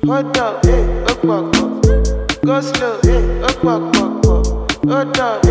Hold up, up, go slow, up, hold up,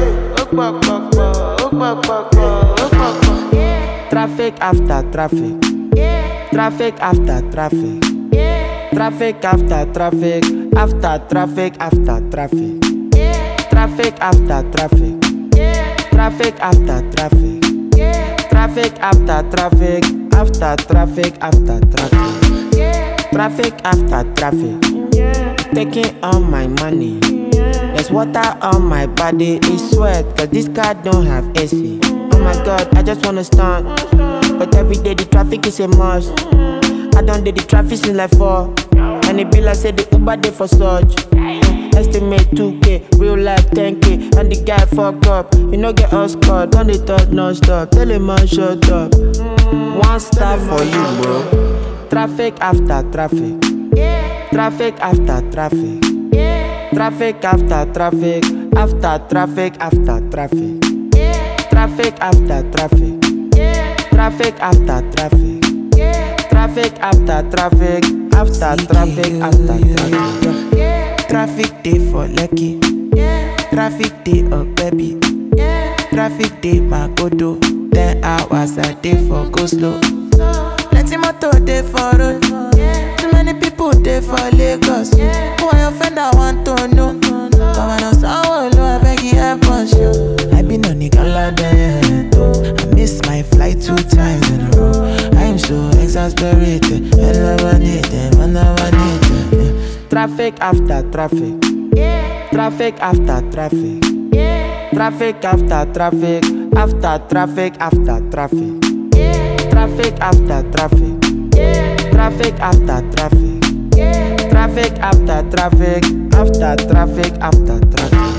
up. Traffic after traffic, traffic after traffic, traffic after traffic, after traffic after traffic, traffic after traffic, traffic after traffic, traffic after traffic, after traffic after traffic, traffic after traffic, taking all my money. There's water on my body, it's sweat, cause this car don't have AC. Oh my god, I just wanna stunt, but every day the traffic is a must. I don't do the traffic since like 4, and it be like say the Uber day for such. Estimate 2K, real life 10K, and the guy fuck up. You know get us caught, don't they talk non-stop. Tell him man shut up. One star for you, bro. Traffic after traffic, traffic after traffic, traffic after traffic, after traffic after traffic, traffic after traffic, traffic after traffic, traffic after traffic, after traffic after traffic. Traffic day for Lekki, traffic day baby, traffic day Magodo. 10 hours a day for go slow. Plenty motor day for road, too many people day for Lagos. Who I offend I want to know. Governor Sanwo-Olu, I beg you help us yo. I been on the gala diet, I missed my flight 2 times in a row. I am so exasperated, whenever needed, whenever needed. Traffic after traffic, traffic after traffic, traffic after traffic, after traffic after traffic, traffic after traffic, traffic after traffic, traffic after traffic, after traffic after traffic.